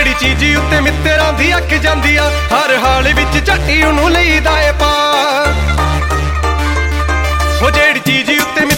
ਜਿਹੜੀ ਚੀਜ਼ ਉੱਤੇ ਮਿੱਤਰਾਂ ਦੀ ਅੱਖ ਜਾਂਦੀ ਆ, ਹਰ ਹਾਲ ਵਿੱਚ ਝੱਟੀ ਉਹਨੂੰ ਲਈਦਾ ਏ ਪਾ। ਉਹ ਜਿਹੜੀ ਚੀਜ਼ ਉੱਤੇ